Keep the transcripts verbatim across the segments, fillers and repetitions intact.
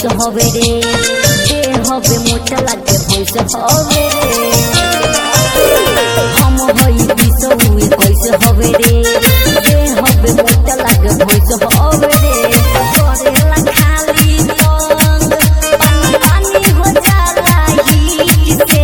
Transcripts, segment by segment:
हवे रे दे हवे मोटा लागे भैंस हवे रे हम होई विष हुए कैसे हवे रे दे हवे मोटा लागे भैंस हवे रे करेला खाली तंग पानी पानी हो जाला हिट से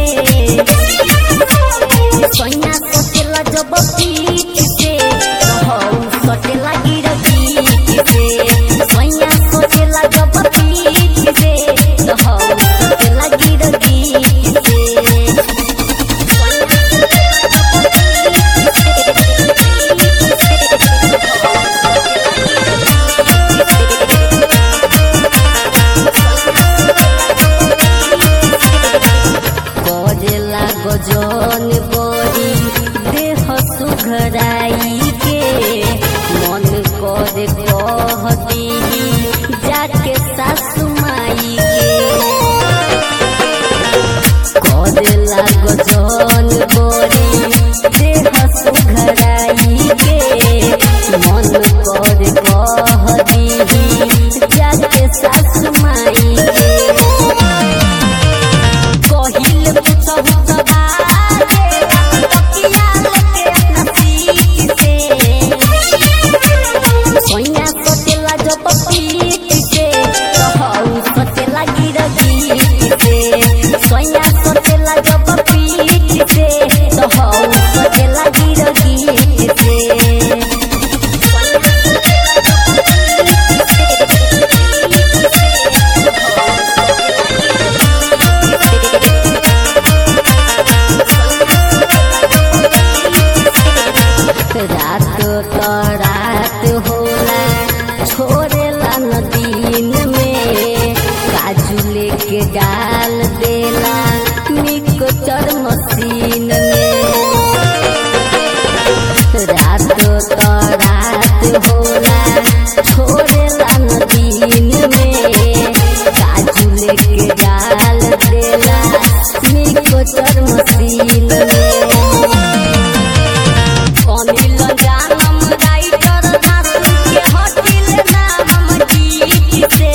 सोना सटेला जब पीठ से हो सटेला गिर पीठ से सोना सटेला जब पीठ से हो सटेला गिर पीठ से गजन बड़ी देह सुघराई के मन करे कहती जाके सासु माई के करेला गजन बड़ी देह सुघराई के मन करे कहती जाके सासु माई के कहिल पुछहु सोना सटेला जब पीठ से हो सटेला गिर गिर से सोना सटेला जब पीठ से हो सटेला गिर गिर से रात तो रात होला छोड़ेला न दिन में काजू लेके डाल देला मिक्सचर मशीन में रात तो रात होला छोड़ेला न दिन में काजू लेके डाल देला मिक्सचर मशीन में अनिल जानम राइटर नासु के हटिल नाम गीत से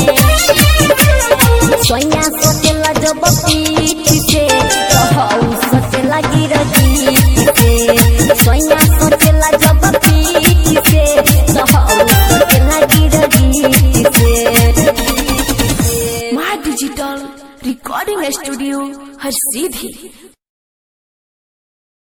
सोना सटेला जब पीठ से हो सटेला गिर गीत से सोना सटेला जब पीठ से हो सटेला गिर गीत से माँ डिजिटल रिकॉर्डिंग स्टूडियो हर सीधी।